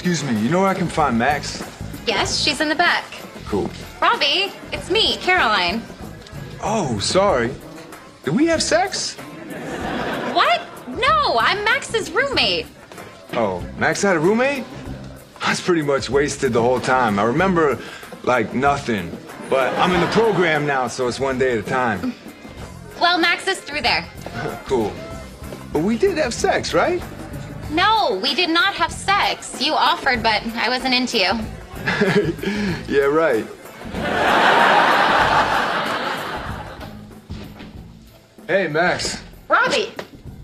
Excuse me, you know where I can find Max? Yes, she's in the back. Cool. Robbie, it's me, Caroline. Oh, sorry. Did we have sex? What? No, I'm Max's roommate. Oh, Max had a roommate? I was pretty much wasted the whole time. I remember, like, nothing. But I'm in the program now, so it's one day at a time. Well, Max is through there. Cool. But we did have sex, right? No, we did not have sex. You offered, but I wasn't into you. Yeah, right. Hey, Max. Robbie!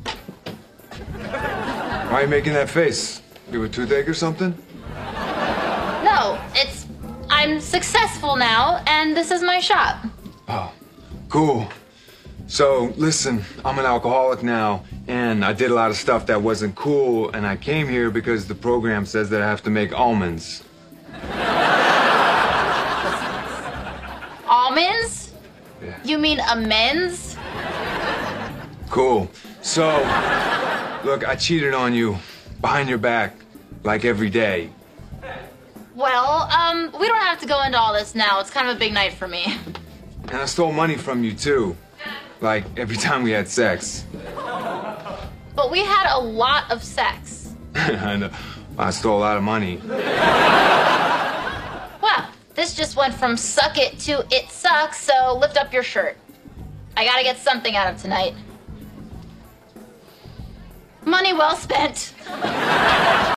Why are you making that face? You have a toothache or something? No, I'm successful now, and this is my shop. Oh, cool. So, listen, I'm an alcoholic now, and I did a lot of stuff that wasn't cool, and I came here because the program says that I have to make almonds. Almonds? Yeah. You mean amends? Cool. So, look, I cheated on you behind your back, like every day. Well, we don't have to go into all this now. It's kind of a big night for me. And I stole money from you, too. Like, every time we had sex. But we had a lot of sex. I know. I stole a lot of money. Well, this just went from suck it to it sucks, so lift up your shirt. I gotta get something out of tonight. Money well spent.